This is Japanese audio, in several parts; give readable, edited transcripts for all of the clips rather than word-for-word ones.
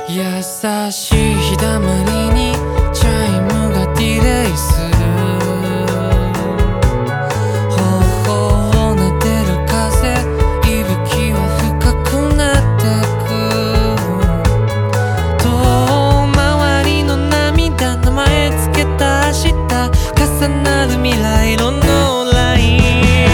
優しい日だまりにチャイムがディレイする。頬を撫でる風、息吹は深くなってく。遠回りの涙、名前つけた明日、重なる未来色のライン。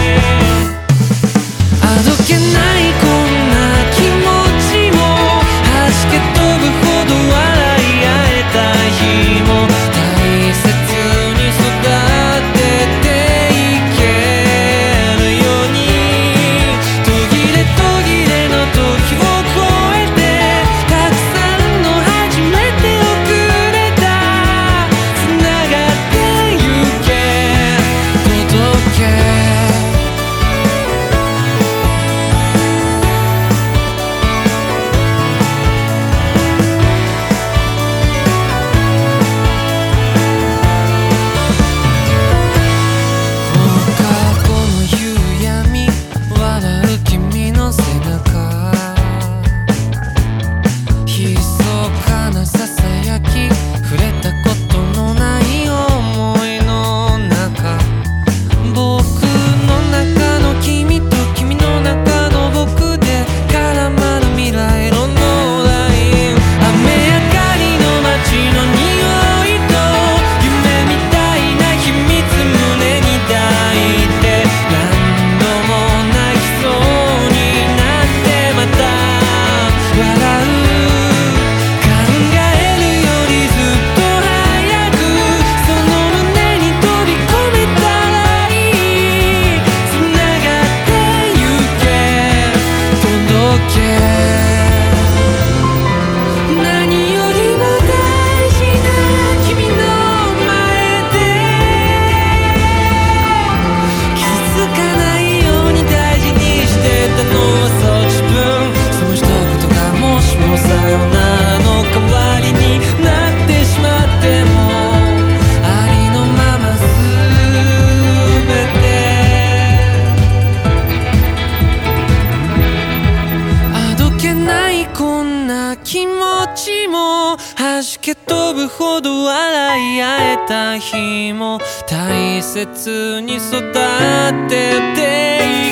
あどけないこんな気持ちも弾け飛ぶほど笑い合えた日も、大切に育てていけるように、途切れ途切れの時を越えて、たくさんの初めてをくれた。つながってゆけ、届け。気持ちも弾け飛ぶほど笑い合えた日も、大切に育ててい